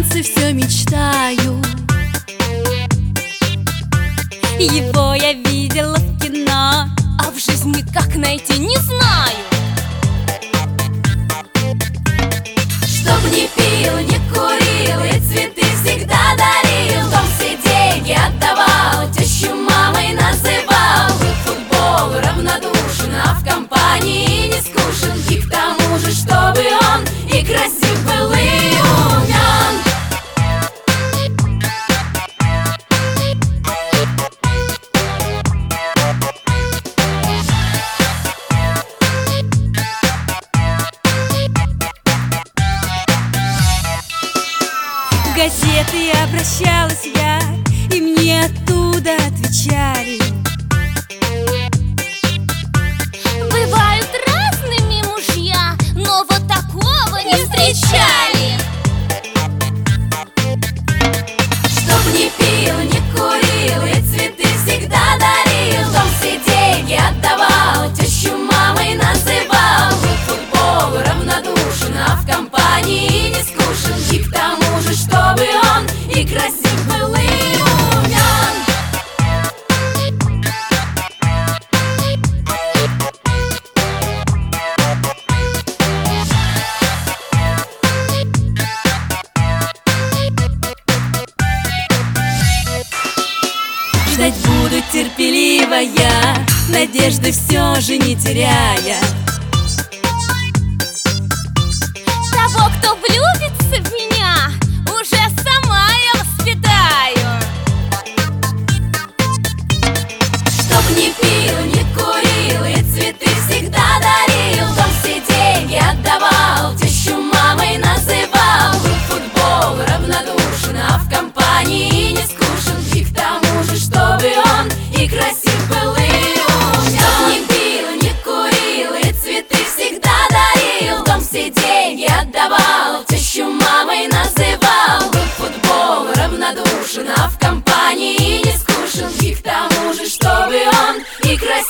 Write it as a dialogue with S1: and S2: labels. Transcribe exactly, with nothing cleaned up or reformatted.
S1: сердце все мечтаю.
S2: Его я видела в кино, а в жизни как найти не знаю.
S3: Чтоб не пил, не курил и цветы всегда дарил, дом все деньги отдавал, тещу мамой называл. Был к футболу равнодушен, а в компании не скучен. И к тому же, чтобы он и красив был, и умен.
S1: В газеты обращалась я, и мне оттуда отвечали:
S2: Бывают разными мужья, но вот такого не встречали.
S3: Чтоб не пил, не курил и цветы всегда дарил, дом все деньги отдавал, тещу мамой называл. Был к футболу равнодушен, а в компании не скучен. И к тому же, чтобы он и красив был, и умен.
S1: ждать буду терпеливая, надежды все же не теряя.
S2: Того, кто влюбится в меня, уже сама я воспитаю.
S3: Чтоб не пил, не курил и цветы всегда дарил, дом все деньги отдавал, тещу мамой называл. Был к футболу равнодушен, а в компании не скучен. И к тому же, чтобы он и красив был, и умен. Чтоб не пил, не курил и цветы всегда дарил, дом все деньги отдавал, тещу мамой называл. Был к футболу равнодушен, а в компании не скучен. И к тому же, чтобы он и красив